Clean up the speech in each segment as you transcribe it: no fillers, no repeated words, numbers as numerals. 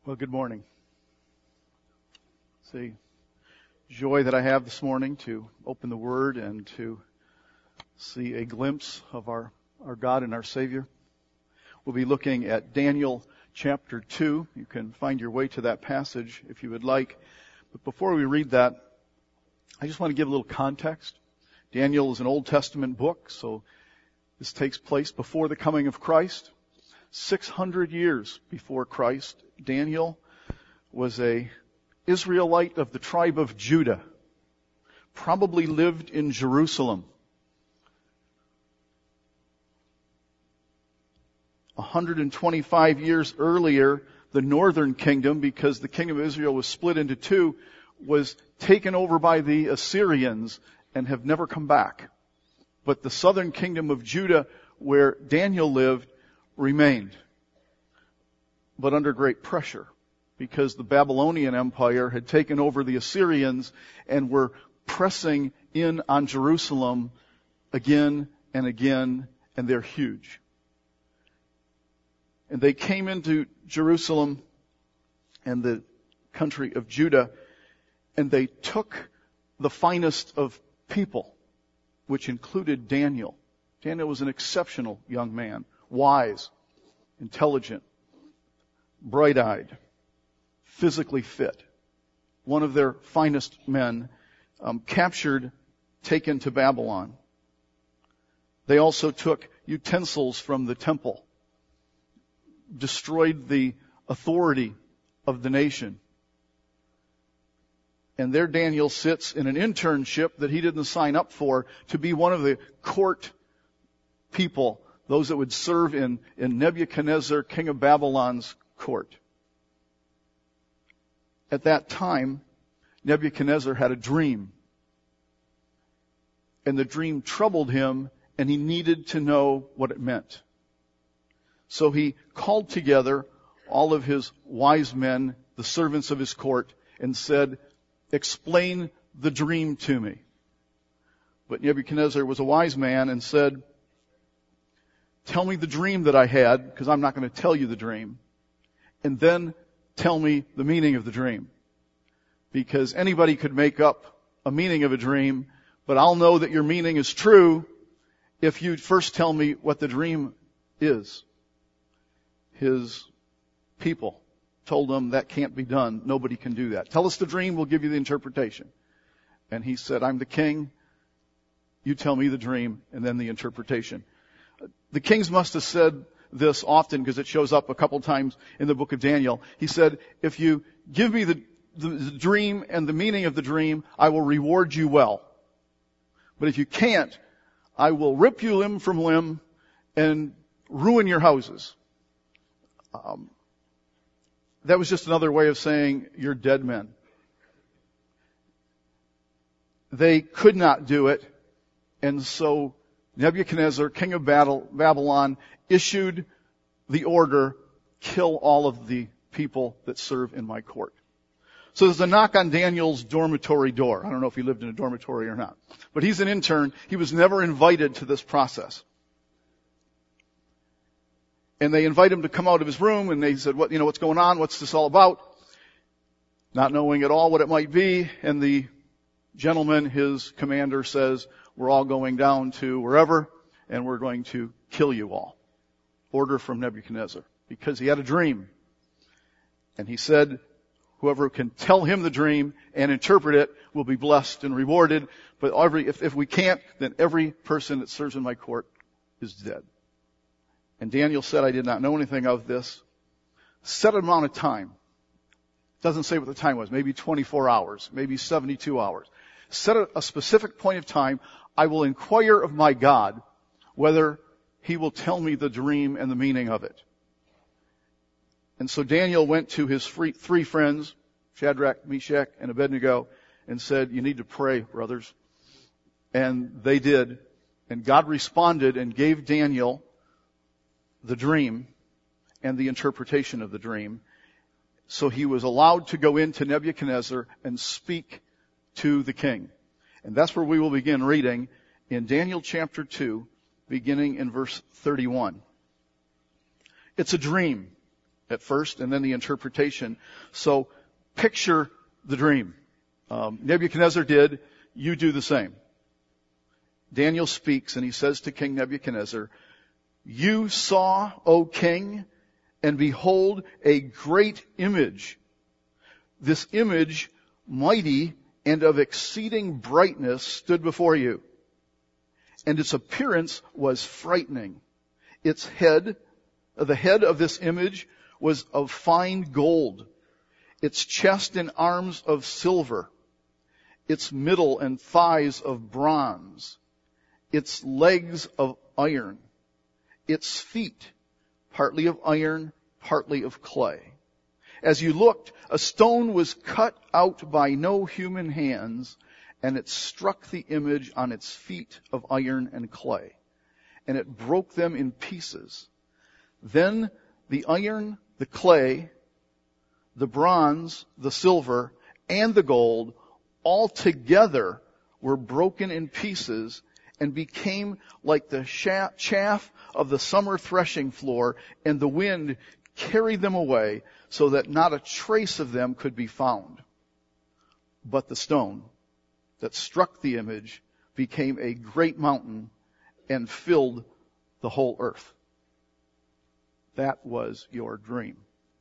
Well, good morning. It's a joy that I have this morning to open the Word and to see a glimpse of our God and our Savior. We'll be looking at Daniel chapter 2. You can find your way to that passage if you would like. But before we read that, I just want to give a little context. Daniel is an Old Testament book, so this takes place before the coming of Christ. 600 years before Christ, Daniel was a Israelite of the tribe of Judah, probably lived in Jerusalem. 125 years earlier, the northern kingdom, because the kingdom of Israel was split into two, was taken over by the Assyrians and have never come back. But the southern kingdom of Judah, where Daniel lived, remained, but under great pressure, because the Babylonian Empire had taken over the Assyrians and were pressing in on Jerusalem again and again, and they're huge. And they came into Jerusalem and the country of Judah, and they took the finest of people, which included Daniel. Daniel was an exceptional young man, wise, intelligent, bright-eyed, physically fit. One of their finest men, captured, taken to Babylon. They also took utensils from the temple, destroyed the authority of the nation. And there Daniel sits in an internship that he didn't sign up for, to be one of the court people, those that would serve in Nebuchadnezzar, king of Babylon's court. At that time, Nebuchadnezzar had a dream. And the dream troubled him, and he needed to know what it meant. So he called together all of his wise men, the servants of his court, and said, "Explain the dream to me." But Nebuchadnezzar was a wise man and said, "Tell me the dream that I had, because I'm not going to tell you the dream. And then tell me the meaning of the dream. Because anybody could make up a meaning of a dream, but I'll know that your meaning is true if you first tell me what the dream is." His people told him, "That can't be done. Nobody can do that. Tell us the dream, we'll give you the interpretation." And he said, "I'm the king. You tell me the dream and then the interpretation." The kings must have said this often, because it shows up a couple times in the book of Daniel. He said, "If you give me the dream and the meaning of the dream, I will reward you well. But if you can't, I will rip you limb from limb and ruin your houses." That was just another way of saying, "You're dead men." They could not do it, and so Nebuchadnezzar, king of Babylon, issued the order, "Kill all of the people that serve in my court." So there's a knock on Daniel's dormitory door. I don't know if he lived in a dormitory or not. But he's an intern. He was never invited to this process. And they invite him to come out of his room, and they said, what's going on? What's this all about? Not knowing at all what it might be. And the gentleman, his commander, says, "We're all going down to wherever, and we're going to kill you all." Order from Nebuchadnezzar, because he had a dream. And he said, whoever can tell him the dream and interpret it will be blessed and rewarded. But if we can't, then every person that serves in my court is dead. And Daniel said, "I did not know anything of this." Set an amount of time. Doesn't say what the time was. Maybe 24 hours. Maybe 72 hours. Set a specific point of time. "I will inquire of my God whether he will tell me the dream and the meaning of it." And so Daniel went to his three friends, Shadrach, Meshach, and Abednego, and said, "You need to pray, brothers." And they did. And God responded and gave Daniel the dream and the interpretation of the dream. So he was allowed to go into Nebuchadnezzar and speak to the king. And that's where we will begin reading in Daniel chapter 2, beginning in verse 31. It's a dream. at first and then the interpretation. So picture the dream. Nebuchadnezzar did. You do the same. Daniel speaks and he says to King Nebuchadnezzar, "You saw, O king, and behold a great image. This image, mighty and of exceeding brightness, stood before you. And its appearance was frightening. The head of this image was of fine gold, its chest and arms of silver, its middle and thighs of bronze, its legs of iron, its feet partly of iron, partly of clay. As you looked, a stone was cut out by no human hands, and it struck the image on its feet of iron and clay, and it broke them in pieces. Then the iron, the clay, the bronze, the silver, and the gold all together were broken in pieces and became like the chaff of the summer threshing floor, and the wind carried them away so that not a trace of them could be found. But the stone that struck the image became a great mountain and filled the whole earth." That was your dream.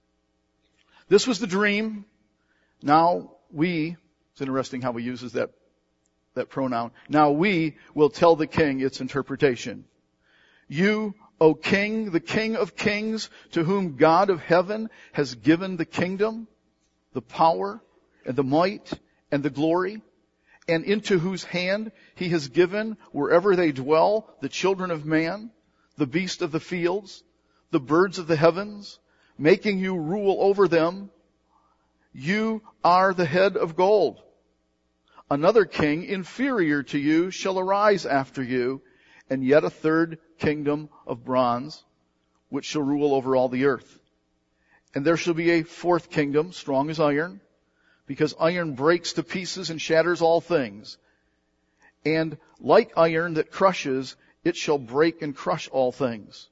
This was the dream. Now it's interesting how he uses that pronoun. Now we will tell the king its interpretation. You, O king, the King of kings, to whom God of heaven has given the kingdom, the power, and the might, and the glory, and into whose hand he has given, wherever they dwell, the children of man, the beasts of the fields, the birds of the heavens, making you rule over them. You are the head of gold. Another king inferior to you shall arise after you, and yet a third kingdom of bronze, which shall rule over all the earth. And there shall be a fourth kingdom, strong as iron, because iron breaks to pieces and shatters all things. And like iron that crushes, it shall break and crush all things.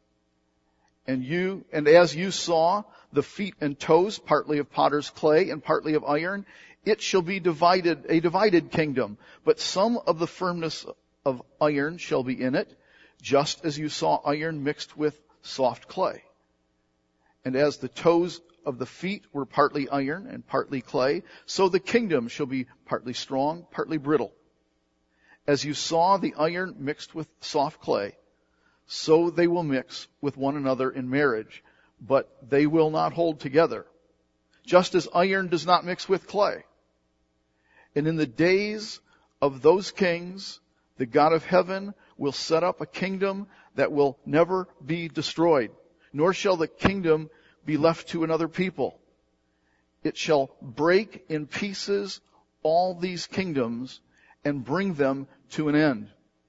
And as you saw the feet and toes, partly of potter's clay and partly of iron, it shall be a divided kingdom, but some of the firmness of iron shall be in it, just as you saw iron mixed with soft clay. And as the toes of the feet were partly iron and partly clay, so the kingdom shall be partly strong, partly brittle. As you saw the iron mixed with soft clay, so they will mix with one another in marriage, but they will not hold together, just as iron does not mix with clay. And in the days of those kings, the God of heaven will set up a kingdom that will never be destroyed, nor shall the kingdom be left to another people. It shall break in pieces all these kingdoms and bring them to an end.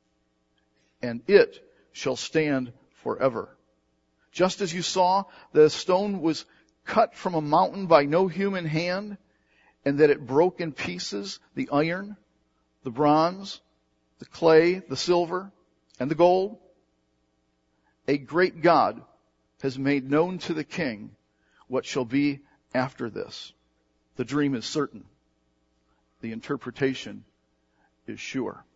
And it shall stand forever. Just as you saw, the stone was cut from a mountain by no human hand, and that it broke in pieces the iron, the bronze, the clay, the silver, and the gold. A great God has made known to the king what shall be after this. The dream is certain. The interpretation is sure.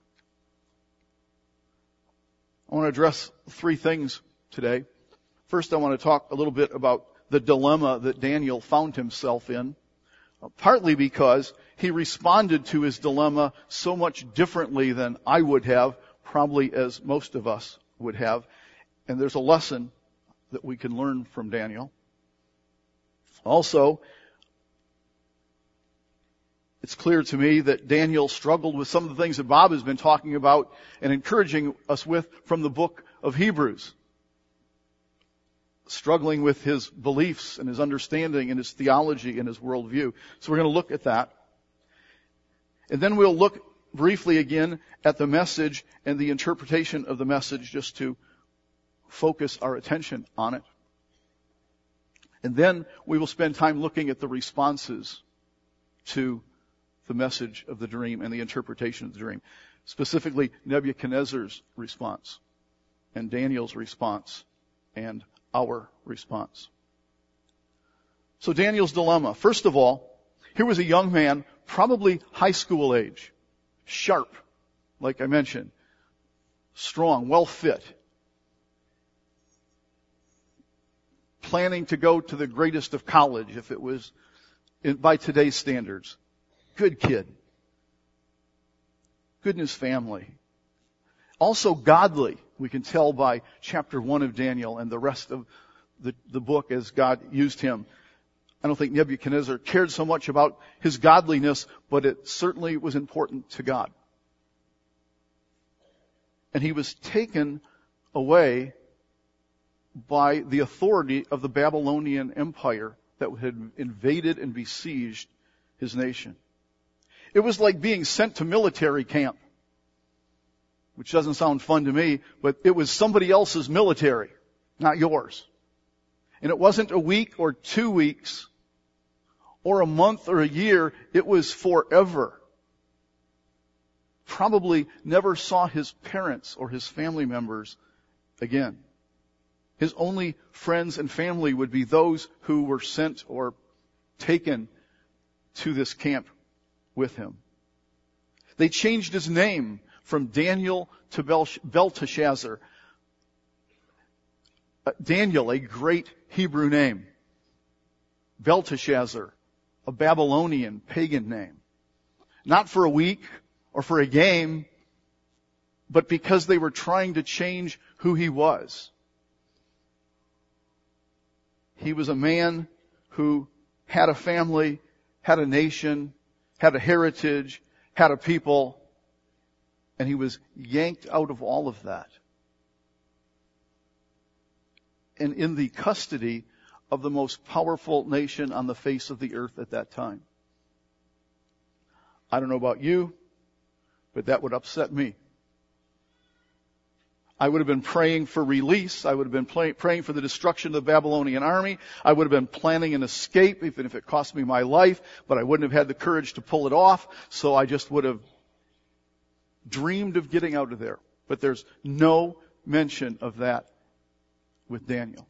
I want to address three things today. First, I want to talk a little bit about the dilemma that Daniel found himself in, partly because he responded to his dilemma so much differently than I would have, probably as most of us would have. And there's a lesson that we can learn from Daniel. Also, it's clear to me that Daniel struggled with some of the things that Bob has been talking about and encouraging us with from the book of Hebrews. Struggling with his beliefs and his understanding and his theology and his worldview. So we're going to look at that. And then we'll look briefly again at the message and the interpretation of the message, just to focus our attention on it. And then we will spend time looking at the responses to the message of the dream and the interpretation of the dream. Specifically, Nebuchadnezzar's response and Daniel's response and our response. So Daniel's dilemma. First of all, here was a young man, probably high school age, sharp, like I mentioned, strong, well fit, planning to go to the greatest of college if it was by today's standards. Good kid. Good in his family. Also godly. We can tell by chapter 1 of Daniel and the rest of the book as God used him. I don't think Nebuchadnezzar cared so much about his godliness, but it certainly was important to God. And he was taken away by the authority of the Babylonian Empire that had invaded and besieged his nation. It was like being sent to military camp, which doesn't sound fun to me, but it was somebody else's military, not yours. And it wasn't a week or 2 weeks or a month or a year. It was forever. Probably never saw his parents or his family members again. His only friends and family would be those who were sent or taken to this camp with him. They changed his name from Daniel to Belteshazzar. Daniel, a great Hebrew name. Belteshazzar, a Babylonian pagan name. Not for a week or for a game, but because they were trying to change who he was. He was a man who had a family, had a nation, had a heritage, had a people, and he was yanked out of all of that. And in the custody of the most powerful nation on the face of the earth at that time. I don't know about you, but that would upset me. I would have been praying for release. I would have been praying for the destruction of the Babylonian army. I would have been planning an escape, even if it cost me my life, but I wouldn't have had the courage to pull it off, so I just would have dreamed of getting out of there. But there's no mention of that with Daniel.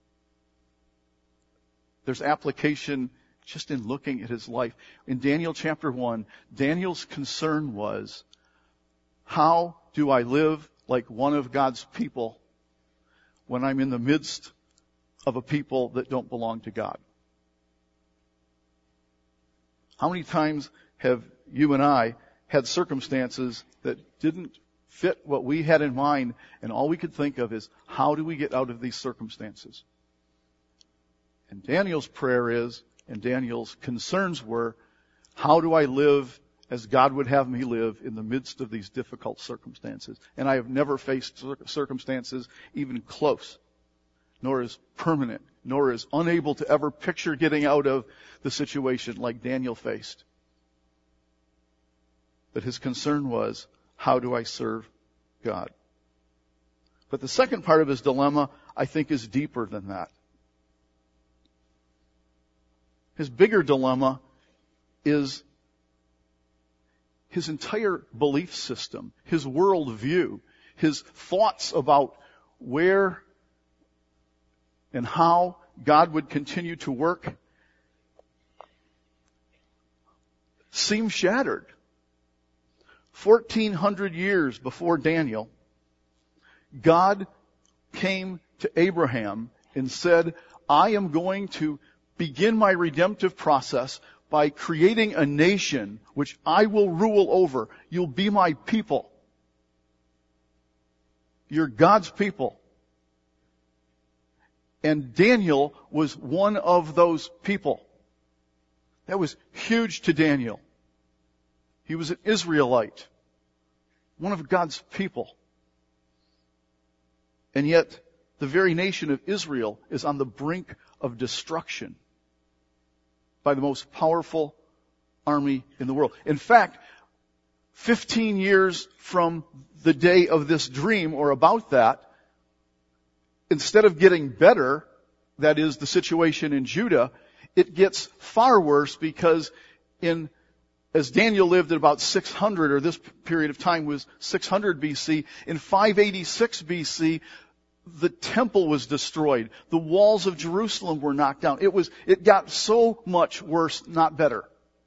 There's application just in looking at his life. In Daniel chapter 1, Daniel's concern was, how do I live like one of God's people when I'm in the midst of a people that don't belong to God? How many times have you and I had circumstances that didn't fit what we had in mind, and all we could think of is, how do we get out of these circumstances? And Daniel's prayer is, and Daniel's concerns were, how do I live as God would have me live in the midst of these difficult circumstances? And I have never faced circumstances even close, nor as permanent, nor as unable to ever picture getting out of the situation like Daniel faced. But his concern was, how do I serve God? But the second part of his dilemma, I think, is deeper than that. His bigger dilemma is his entire belief system, his worldview, his thoughts about where and how God would continue to work seem shattered. 1,400 years before Daniel, God came to Abraham and said, I am going to begin my redemptive process by creating a nation which I will rule over. You'll be my people. You're God's people. And Daniel was one of those people. That was huge to Daniel. He was an Israelite, one of God's people. And yet, the very nation of Israel is on the brink of destruction by the most powerful army in the world. In fact, 15 years from the day of this dream, or about that, instead of getting better, that is the situation in Judah, it gets far worse, because as Daniel lived at about 600, or this period of time was 600 BC, in 586 BC, the temple was destroyed. The walls of Jerusalem were knocked down. It got so much worse, not better.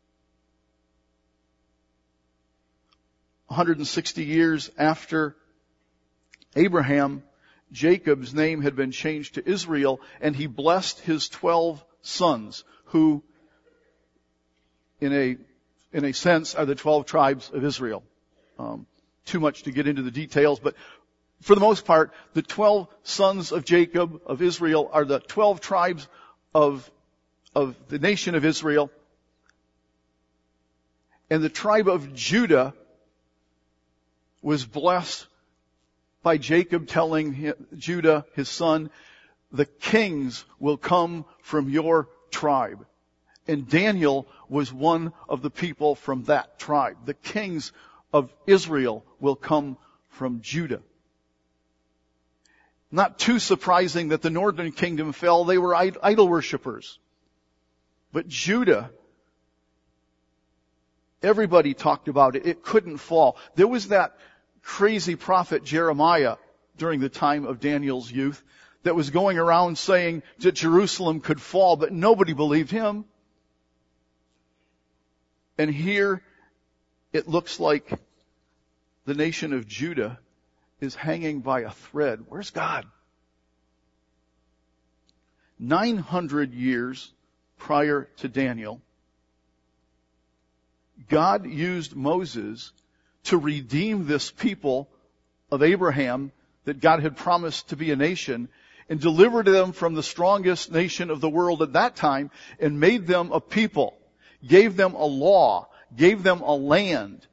160 years after Abraham, Jacob's name had been changed to Israel, and he blessed his 12 sons, who, in a sense, are the 12 tribes of Israel. Too much to get into the details, but for the most part, the 12 sons of Jacob, of Israel, are the 12 tribes of the nation of Israel. And the tribe of Judah was blessed by Jacob telling Judah, his son, the kings will come from your tribe. And Daniel was one of the people from that tribe. The kings of Israel will come from Judah. Not too surprising that the northern kingdom fell. They were idol worshippers. But Judah, everybody talked about it. It couldn't fall. There was that crazy prophet Jeremiah during the time of Daniel's youth that was going around saying that Jerusalem could fall, but nobody believed him. And here it looks like the nation of Judah is hanging by a thread. Where's God? 900 years prior to Daniel, God used Moses to redeem this people of Abraham that God had promised to be a nation, and delivered them from the strongest nation of the world at that time, and made them a people, gave them a law, gave them a land.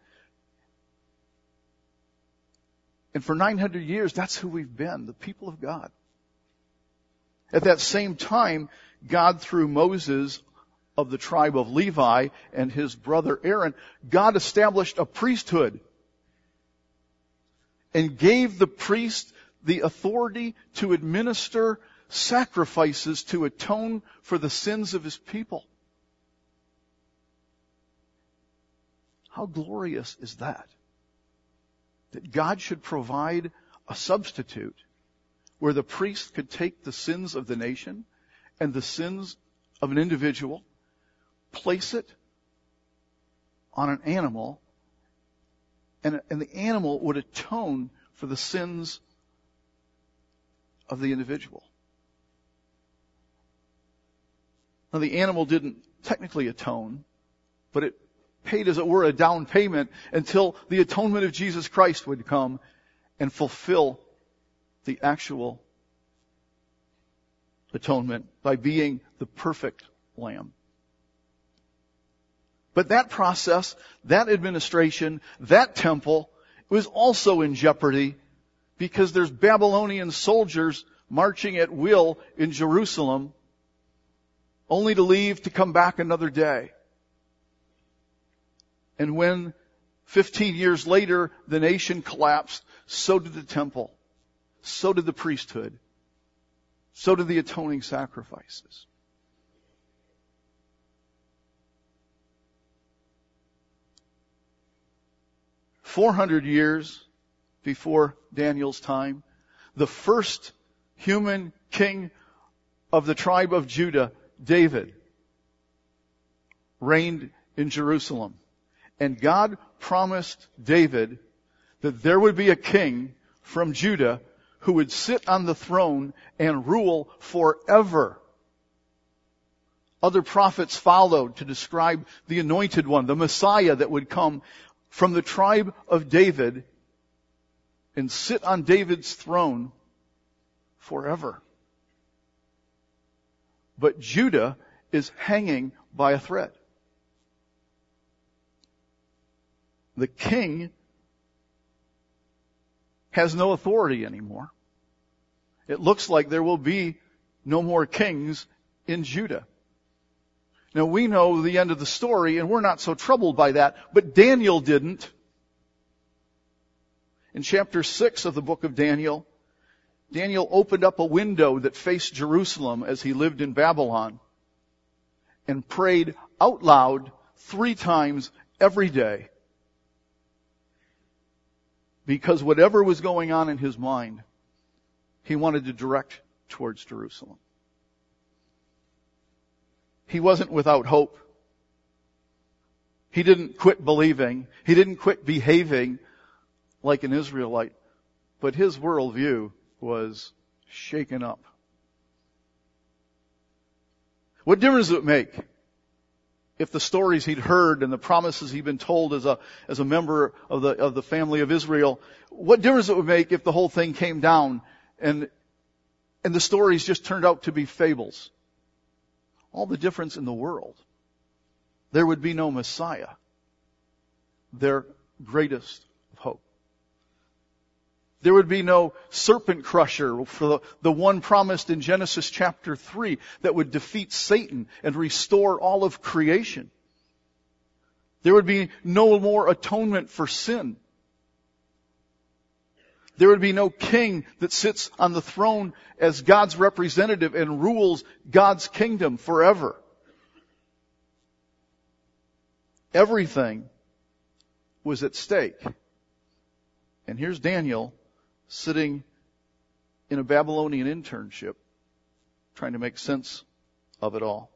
And for 900 years, that's who we've been, the people of God. At that same time, God, through Moses of the tribe of Levi and his brother Aaron, God established a priesthood and gave the priest the authority to administer sacrifices to atone for the sins of his people. How glorious is that? That God should provide a substitute where the priest could take the sins of the nation and the sins of an individual, place it on an animal, and the animal would atone for the sins of the individual. Now, the animal didn't technically atone, but it paid, as it were, a down payment until the atonement of Jesus Christ would come and fulfill the actual atonement by being the perfect lamb. But that process, that administration, that temple was also in jeopardy because there's Babylonian soldiers marching at will in Jerusalem, only to leave to come back another day. And when 15 years later the nation collapsed, so did the temple, so did the priesthood, so did the atoning sacrifices. "400 years before Daniel's time, the first human king of the tribe of Judah, David, reigned in Jerusalem. And God promised David that there would be a king from Judah who would sit on the throne and rule forever. Other prophets followed to describe the anointed one, the Messiah that would come from the tribe of David and sit on David's throne forever. But Judah is hanging by a thread. The king has no authority anymore. It looks like there will be no more kings in Judah. Now we know the end of the story and we're not so troubled by that, but Daniel didn't. In chapter 6 of the book of Daniel, Daniel opened up a window that faced Jerusalem as he lived in Babylon and prayed out loud 3 times every day. Because whatever was going on in his mind he wanted to direct towards Jerusalem. He wasn't without hope. He didn't quit believing. He didn't quit behaving like an Israelite. But his worldview was shaken up. What difference does it make if the stories he'd heard and the promises he'd been told as a member of the family of Israel, what difference it would make if the whole thing came down and the stories just turned out to be fables? All the difference in the world. There would be no Messiah, their greatest of hope. There would be no serpent crusher for the one promised in Genesis chapter 3 that would defeat Satan and restore all of creation. There would be no more atonement for sin. There would be no king that sits on the throne as God's representative and rules God's kingdom forever. Everything was at stake. And here's Daniel sitting in a Babylonian internship, trying to make sense of it all.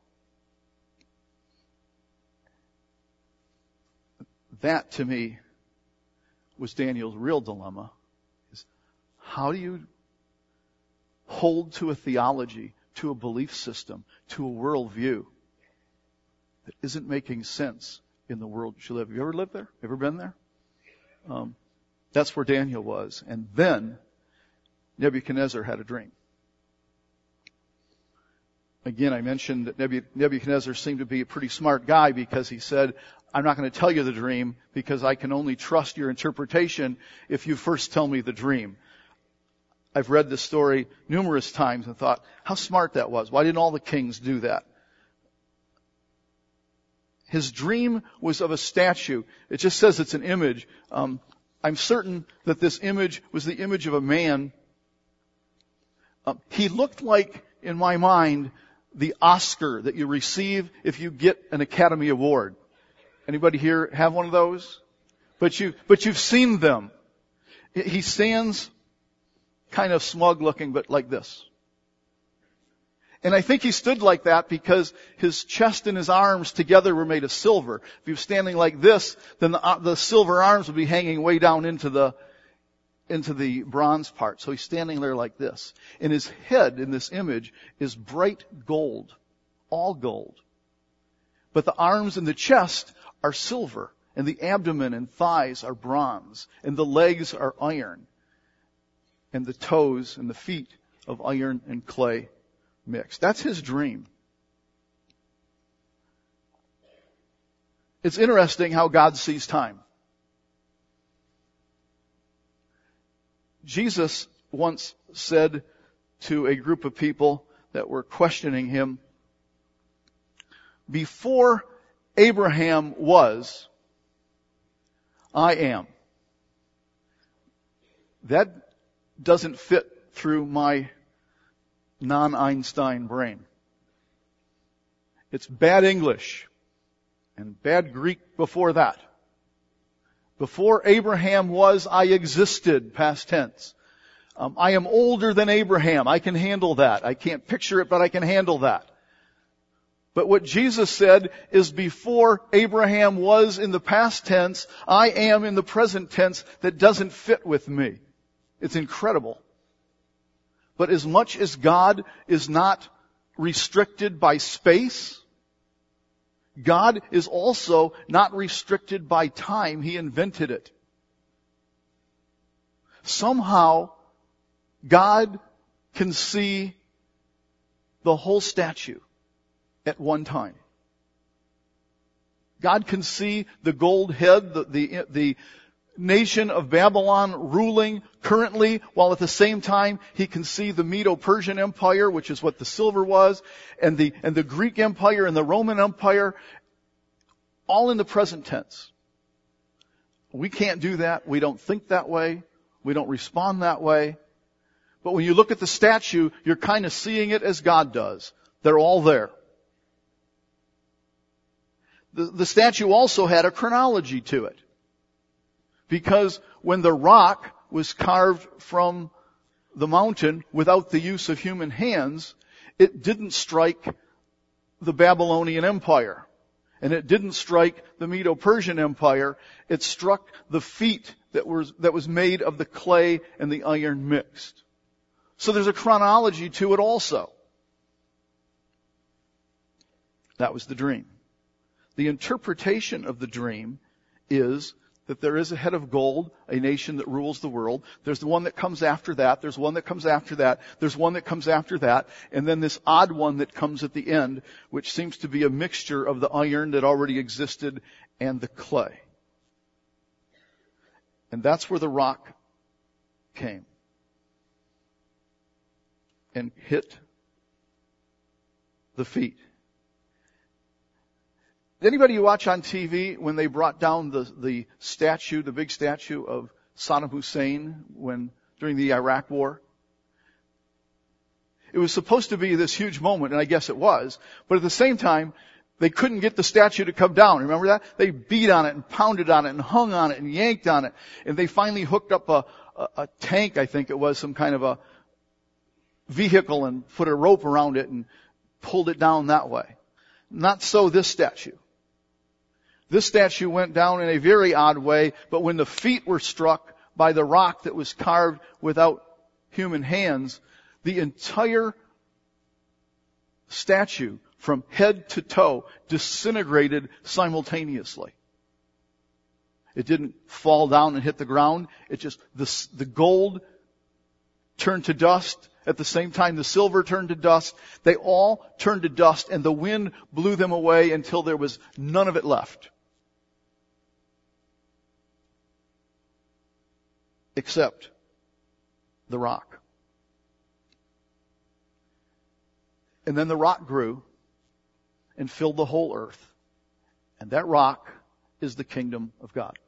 That, to me, was Daniel's real dilemma. How do you hold to a theology, to a belief system, to a worldview that isn't making sense in the world you live? Have you ever lived there? Ever been there? That's where Daniel was. And then Nebuchadnezzar had a dream. Again, I mentioned that Nebuchadnezzar seemed to be a pretty smart guy because he said, I'm not going to tell you the dream because I can only trust your interpretation if you first tell me the dream. I've read this story numerous times and thought, how smart that was. Why didn't all the kings do that? His dream was of a statue. It just says it's an image. I'm certain that this image was the image of a man. He looked like, in my mind, the Oscar that you receive if you get an Academy Award. Anybody here have one of those? But you've seen them. He stands kind of smug looking, but like this. And I think he stood like that because his chest and his arms together were made of silver. If he was standing like this, then the silver arms would be hanging way down into the bronze part. So he's standing there like this. And his head in this image is bright gold. All gold. But the arms and the chest are silver. And the abdomen and thighs are bronze. And the legs are iron. And the toes and the feet of iron and clay mixed. That's his dream. It's interesting how God sees time. Jesus once said to a group of people that were questioning him, before Abraham was, I am. That doesn't fit through my non-Einstein brain. It's bad English and bad Greek before that. Before Abraham was, I existed, past tense. I am older than Abraham. I can handle that. I can't picture it, but I can handle that. But what Jesus said is before Abraham was in the past tense, I am in the present tense. That doesn't fit with me. It's incredible. But as much as God is not restricted by space, God is also not restricted by time. He invented it. Somehow, God can see the whole statue at one time. God can see the gold head, the nation of Babylon ruling currently, while at the same time he can see the Medo-Persian Empire, which is what the silver was, and the Greek Empire and the Roman Empire, all in the present tense. We can't do that. We don't think that way. We don't respond that way. But when you look at the statue, you're kind of seeing it as God does. They're all there. The statue also had a chronology to it. Because when the rock was carved from the mountain without the use of human hands, it didn't strike the Babylonian Empire. And it didn't strike the Medo-Persian Empire. It struck the feet that was made of the clay and the iron mixed. So there's a chronology to it also. That was the dream. The interpretation of the dream is that there is a head of gold, a nation that rules the world. There's the one that comes after that. There's one that comes after that. There's one that comes after that. And then this odd one that comes at the end, which seems to be a mixture of the iron that already existed and the clay. And that's where the rock came and hit the feet. Did anybody watch on TV when they brought down the statue, the big statue of Saddam Hussein during the Iraq War? It was supposed to be this huge moment, and I guess it was, but at the same time, they couldn't get the statue to come down. Remember that? They beat on it and pounded on it and hung on it and yanked on it, and they finally hooked up a tank, I think it was, some kind of a vehicle, and put a rope around it and pulled it down that way. Not so this statue. This statue went down in a very odd way, but when the feet were struck by the rock that was carved without human hands, the entire statue from head to toe disintegrated simultaneously. It didn't fall down and hit the ground. It just, the gold turned to dust. At the same time, the silver turned to dust. They all turned to dust, and the wind blew them away until there was none of it left. Except the rock. And then the rock grew and filled the whole earth. And that rock is the kingdom of God.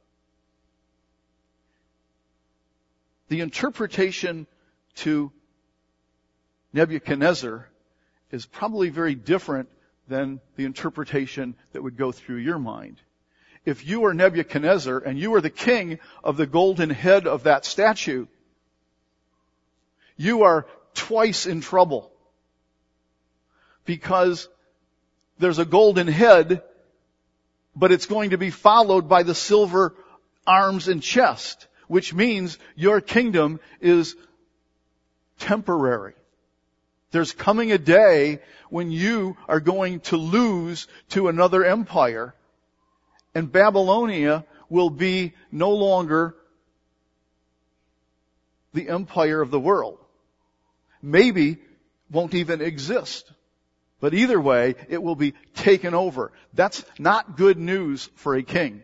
The interpretation to Nebuchadnezzar is probably very different than the interpretation that would go through your mind. If you are Nebuchadnezzar and you are the king of the golden head of that statue, you are twice in trouble. Because there's a golden head, but it's going to be followed by the silver arms and chest, which means your kingdom is temporary. There's coming a day when you are going to lose to another empire, and Babylonia will be no longer the empire of the world. Maybe won't even exist. But either way, it will be taken over. That's not good news for a king.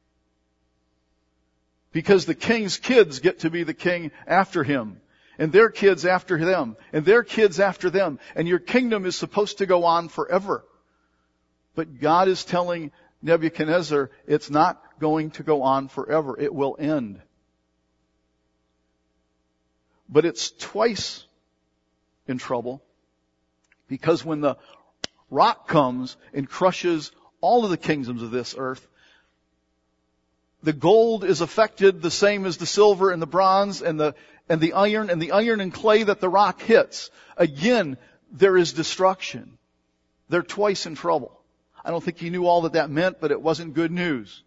Because the king's kids get to be the king after him. And their kids after them. And their kids after them. And your kingdom is supposed to go on forever. But God is telling Nebuchadnezzar, it's not going to go on forever. It will end. But it's twice in trouble, because when the rock comes and crushes all of the kingdoms of this earth, the gold is affected the same as the silver and the bronze and the iron and clay that the rock hits. Again, there is destruction. They're twice in trouble. I don't think he knew all that meant, but it wasn't good news.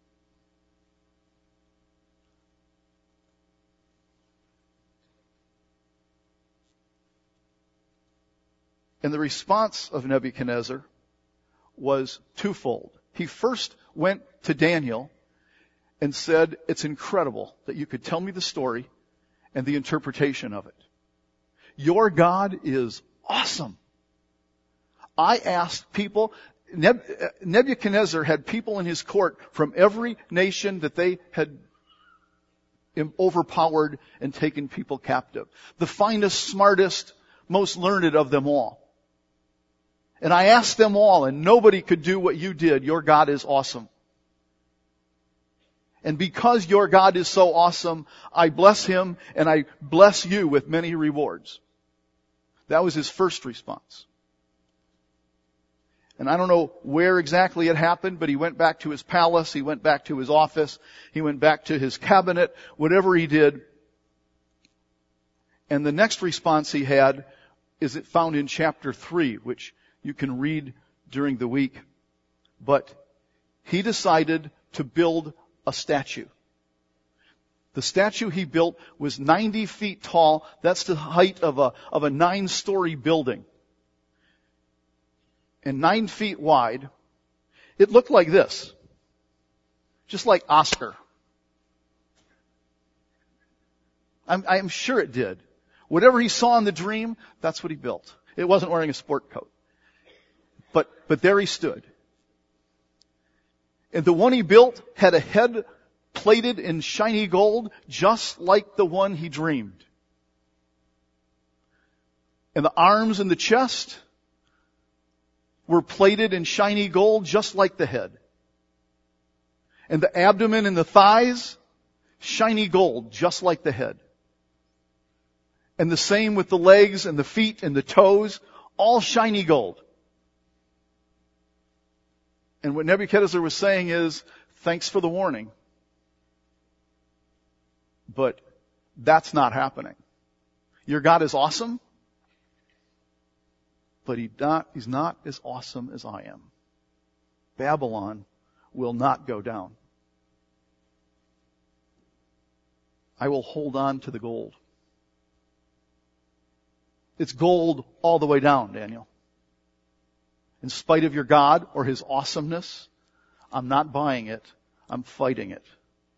And the response of Nebuchadnezzar was twofold. He first went to Daniel and said, it's incredible that you could tell me the story and the interpretation of it. Your God is awesome. I asked people, Nebuchadnezzar had people in his court from every nation that they had overpowered and taken people captive. The finest, smartest, most learned of them all. And I asked them all, and nobody could do what you did. Your God is awesome. And because your God is so awesome, I bless him and I bless you with many rewards. That was his first response. And I don't know where exactly it happened, but he went back to his palace, he went back to his office, he went back to his cabinet, whatever he did. And the next response he had is found in chapter 3, which you can read during the week. But he decided to build a statue. The statue he built was 90 feet tall. That's the height of a 9-story building. And 9 feet wide. It looked like this. Just like Oscar. I'm sure it did. Whatever he saw in the dream, that's what he built. It wasn't wearing a sport coat. But there he stood. And the one he built had a head plated in shiny gold, just like the one he dreamed. And the arms and the chest were plated in shiny gold, just like the head. And the abdomen and the thighs, shiny gold, just like the head. And the same with the legs and the feet and the toes, all shiny gold. And what Nebuchadnezzar was saying is, thanks for the warning. But that's not happening. Your God is awesome, but he's not as awesome as I am. Babylon will not go down. I will hold on to the gold. It's gold all the way down, Daniel. In spite of your God or his awesomeness, I'm not buying it. I'm fighting it.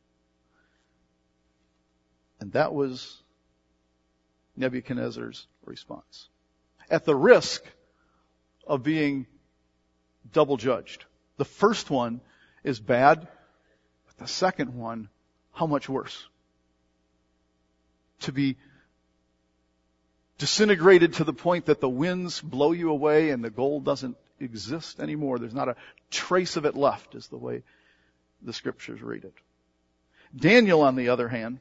And that was Nebuchadnezzar's response. At the risk of being double judged. The first one is bad, but the second one, how much worse? To be disintegrated to the point that the winds blow you away and the gold doesn't exist anymore. There's not a trace of it left, is the way the scriptures read it. Daniel, on the other hand,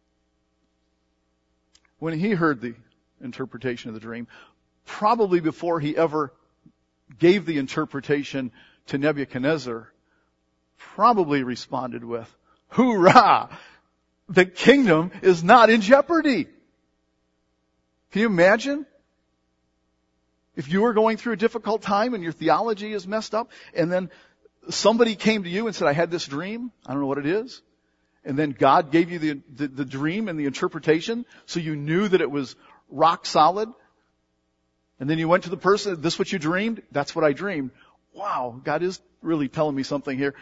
when he heard the interpretation of the dream, probably before he ever gave the interpretation to Nebuchadnezzar, probably responded with, "Hoorah! The kingdom is not in jeopardy." Can you imagine? If you were going through a difficult time and your theology is messed up, and then somebody came to you and said, I had this dream, I don't know what it is, and then God gave you the dream and the interpretation, so you knew that it was rock solid, and then you went to the person, this what you dreamed? That's what I dreamed. Wow, God is really telling me something here.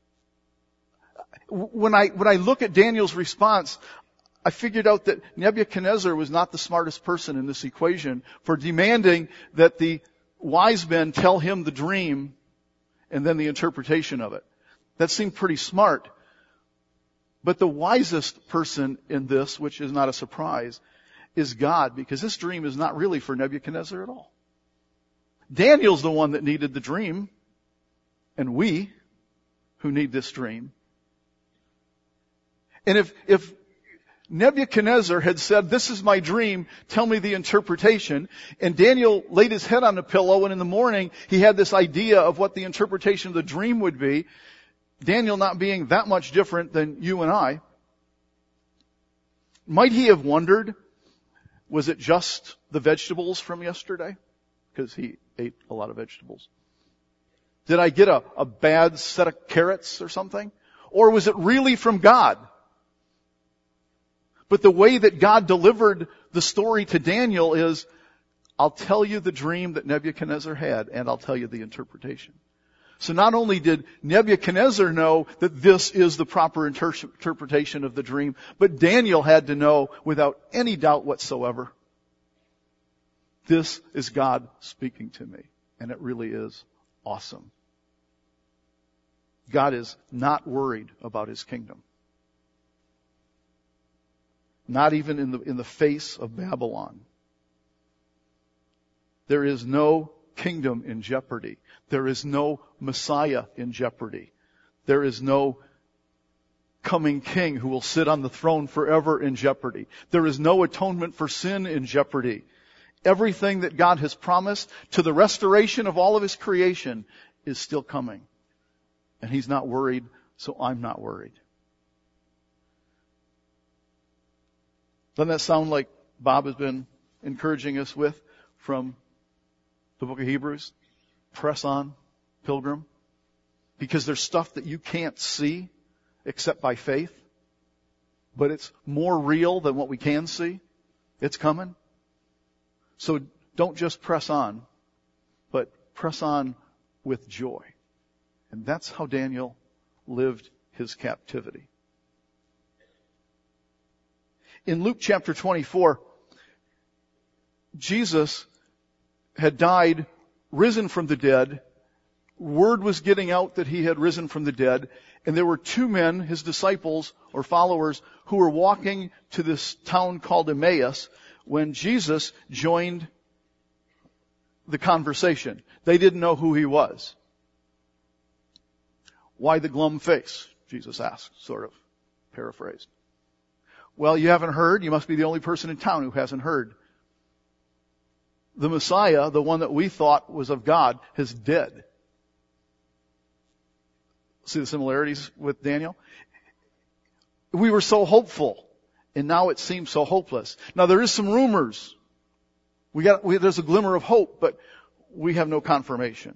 When I look at Daniel's response, I figured out that Nebuchadnezzar was not the smartest person in this equation for demanding that the wise men tell him the dream and then the interpretation of it. That seemed pretty smart. But the wisest person in this, which is not a surprise, is God, because this dream is not really for Nebuchadnezzar at all. Daniel's the one that needed the dream, and we who need this dream. And if Nebuchadnezzar had said, this is my dream, tell me the interpretation, and Daniel laid his head on the pillow, and in the morning he had this idea of what the interpretation of the dream would be, Daniel not being that much different than you and I, might he have wondered, was it just the vegetables from yesterday? Because he ate a lot of vegetables. Did I get a bad set of carrots or something? Or was it really from God? But the way that God delivered the story to Daniel is, I'll tell you the dream that Nebuchadnezzar had, and I'll tell you the interpretation. So not only did Nebuchadnezzar know that this is the proper interpretation of the dream, but Daniel had to know without any doubt whatsoever, this is God speaking to me. And it really is awesome. God is not worried about his kingdom. Not even in the face of Babylon. There is no kingdom in jeopardy. There is no Messiah in jeopardy. There is no coming king who will sit on the throne forever in jeopardy. There is no atonement for sin in jeopardy. Everything that God has promised to the restoration of all of his creation is still coming. And he's not worried, so I'm not worried. Doesn't that sound like Bob has been encouraging us with from the book of Hebrews. Press on, pilgrim. Because there's stuff that you can't see except by faith. But it's more real than what we can see. It's coming. So don't just press on, but press on with joy. And that's how Daniel lived his captivity. In Luke chapter 24, Jesus had died, risen from the dead. Word was getting out that he had risen from the dead. And there were two men, his disciples or followers, who were walking to this town called Emmaus when Jesus joined the conversation. They didn't know who he was. Why the glum face? Jesus asked, sort of paraphrased. Well, you haven't heard. You must be the only person in town who hasn't heard. The Messiah, the one that we thought was of God, is dead. See the similarities with Daniel? We were so hopeful, and now it seems so hopeless. Now there is some rumors. There's a glimmer of hope, but we have no confirmation.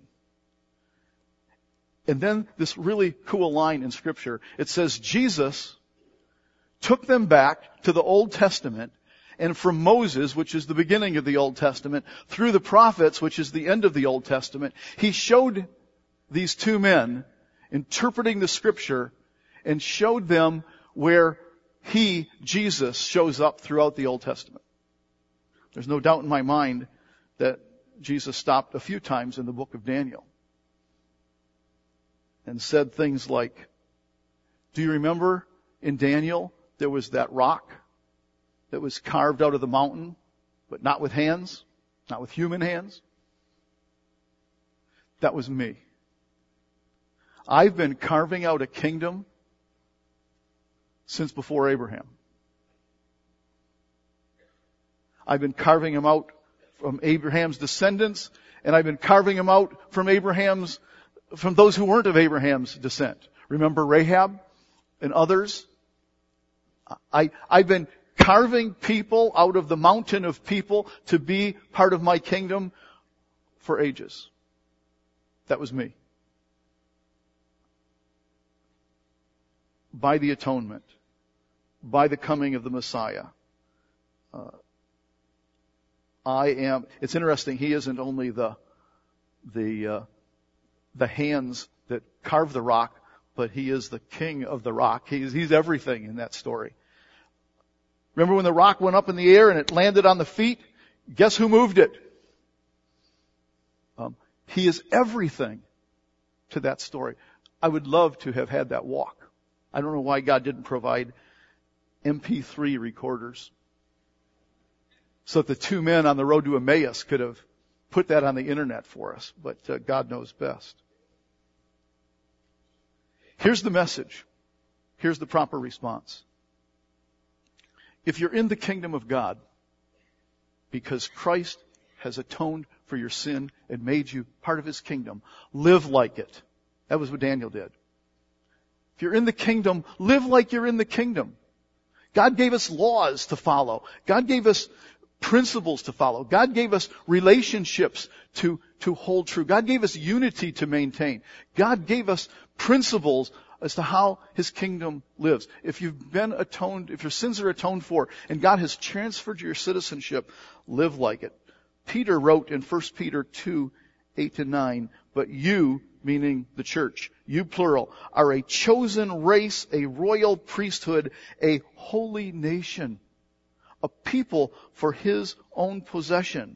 And then this really cool line in Scripture. It says, Jesus took them back to the Old Testament, and from Moses, which is the beginning of the Old Testament, through the prophets, which is the end of the Old Testament, he showed these two men interpreting the Scripture and showed them where he, Jesus, shows up throughout the Old Testament. There's no doubt in my mind that Jesus stopped a few times in the book of Daniel and said things like, do you remember in Daniel there was that rock that was carved out of the mountain, but not with hands, not with human hands? That was me. I've been carving out a kingdom since before Abraham. I've been carving them out from Abraham's descendants, and I've been carving them out from those who weren't of Abraham's descent. Remember Rahab and others? I've been carving people out of the mountain of people to be part of my kingdom for ages. That was me. By the atonement, by the coming of the Messiah, it's interesting, he isn't only the hands that carve the rock, but he is the king of the rock. He's everything in that story. Remember when the rock went up in the air and it landed on the feet? Guess who moved it? He is everything to that story. I would love to have had that walk. I don't know why God didn't provide MP3 recorders so that the two men on the road to Emmaus could have put that on the internet for us. But God knows best. Here's the message. Here's the proper response. If you're in the kingdom of God, because Christ has atoned for your sin and made you part of His kingdom, live like it. That was what Daniel did. If you're in the kingdom, live like you're in the kingdom. God gave us laws to follow. God gave us principles to follow. God gave us relationships to hold true. God gave us unity to maintain. God gave us principles as to how His kingdom lives. If you've been atoned, if your sins are atoned for, and God has transferred your citizenship, live like it. Peter wrote in 1 Peter 2:8-9, but you, meaning the church, you plural, are a chosen race, a royal priesthood, a holy nation, a people for His own possession.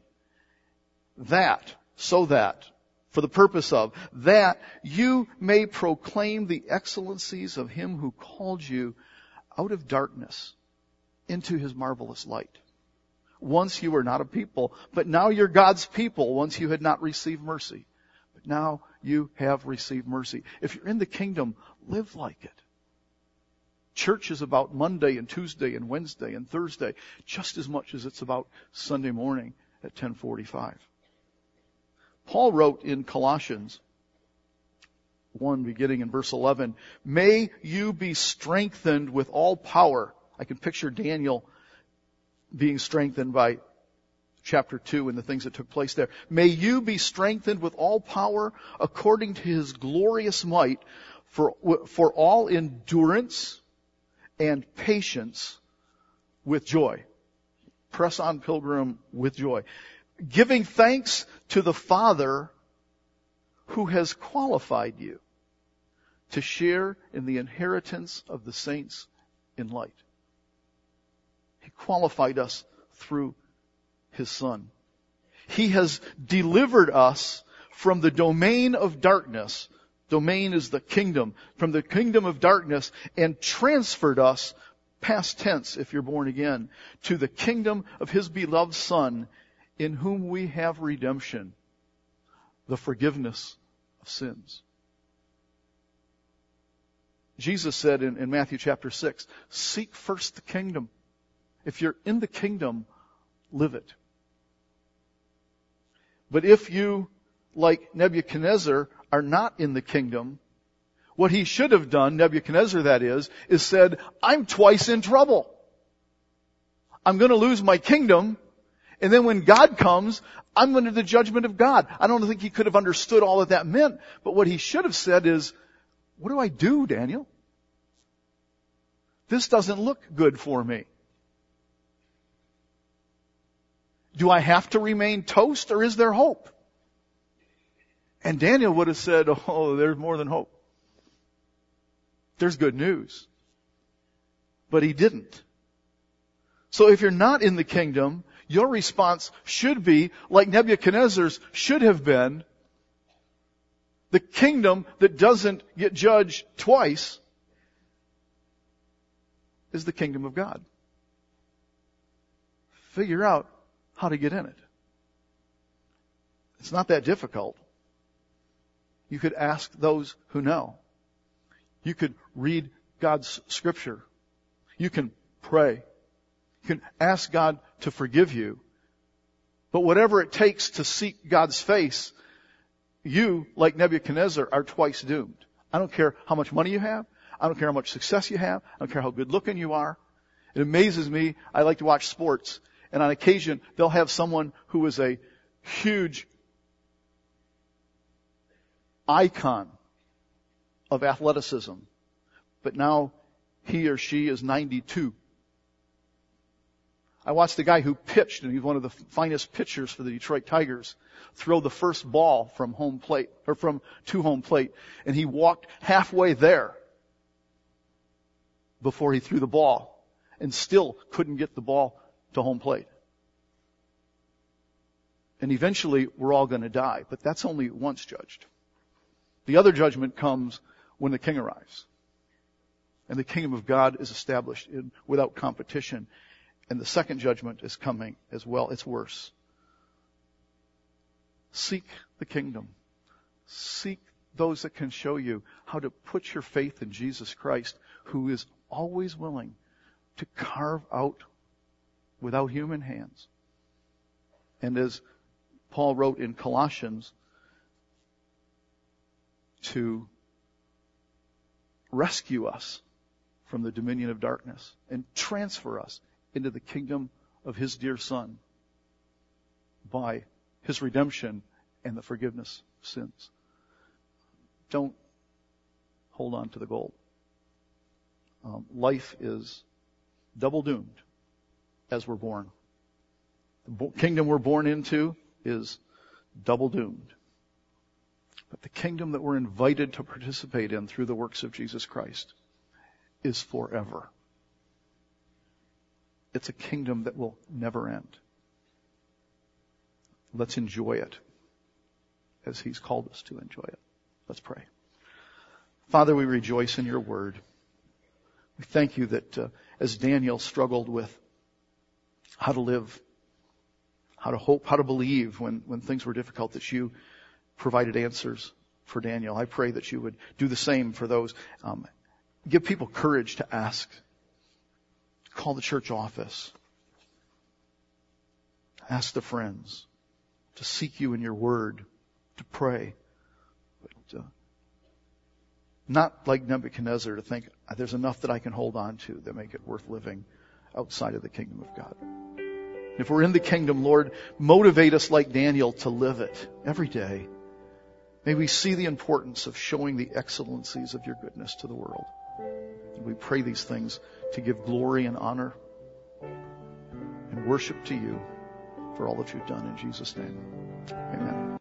For the purpose of, that you may proclaim the excellencies of Him who called you out of darkness into His marvelous light. Once you were not a people, but now you're God's people. Once you had not received mercy, but now you have received mercy. If you're in the kingdom, live like it. Church is about Monday and Tuesday and Wednesday and Thursday, just as much as it's about Sunday morning at 10:45. Paul wrote in Colossians 1, beginning in verse 11, may you be strengthened with all power. I can picture Daniel being strengthened by chapter 2 and the things that took place there. May you be strengthened with all power according to His glorious might for all endurance and patience with joy. Press on, pilgrim, with joy. Giving thanks to the Father who has qualified you to share in the inheritance of the saints in light. He qualified us through His Son. He has delivered us from the domain of darkness. Domain is the kingdom. From the kingdom of darkness, and transferred us, past tense if you're born again, to the kingdom of His beloved Son, in whom we have redemption, the forgiveness of sins. Jesus said in Matthew chapter 6, seek first the kingdom. If you're in the kingdom, live it. But if you, like Nebuchadnezzar, are not in the kingdom, what he should have done, Nebuchadnezzar that is said, I'm twice in trouble. I'm going to lose my kingdom, and then when God comes, I'm under the judgment of God. I don't think he could have understood all that meant, but what he should have said is, what do I do, Daniel? This doesn't look good for me. Do I have to remain toast, or is there hope? And Daniel would have said, oh, there's more than hope. There's good news. But he didn't. So if you're not in the kingdom, your response should be, like Nebuchadnezzar's should have been, the kingdom that doesn't get judged twice is the kingdom of God. Figure out how to get in it. It's not that difficult. You could ask those who know. You could read God's scripture. You can pray. You can ask God to forgive you. But whatever it takes to seek God's face, you, like Nebuchadnezzar, are twice doomed. I don't care how much money you have. I don't care how much success you have. I don't care how good looking you are. It amazes me. I like to watch sports. And on occasion, they'll have someone who is a huge icon of athleticism. But now he or she is 92. I watched the guy who pitched, and he's one of the finest pitchers for the Detroit Tigers, throw the first ball from home plate, or from to home plate, and he walked halfway there before he threw the ball, and still couldn't get the ball to home plate. And eventually, we're all going to die, but that's only once judged. The other judgment comes when the king arrives. And the kingdom of God is established without competition. And the second judgment is coming as well. It's worse. Seek the kingdom. Seek those that can show you how to put your faith in Jesus Christ, who is always willing to carve out without human hands. And as Paul wrote in Colossians, to rescue us from the dominion of darkness and transfer us into the kingdom of His dear Son by His redemption and the forgiveness of sins. Don't hold on to the gold. Life is double doomed as we're born. The kingdom we're born into is double doomed. But the kingdom that we're invited to participate in through the works of Jesus Christ is forever. It's a kingdom that will never end. Let's enjoy it as He's called us to enjoy it. Let's pray. Father, we rejoice in your word. We thank you that as Daniel struggled with how to live, how to hope, how to believe when things were difficult, that you provided answers for Daniel. I pray that you would do the same for those. Give people courage to ask. Call the church office. Ask the friends to seek you in your word, to pray. But not like Nebuchadnezzar to think, there's enough that I can hold on to that make it worth living. outside of the kingdom of God. If we're in the kingdom, Lord, motivate us like Daniel to live it every day. May we see the importance of showing the excellencies of your goodness to the world. And we pray these things to give glory and honor and worship to you for all that you've done in Jesus' name. Amen.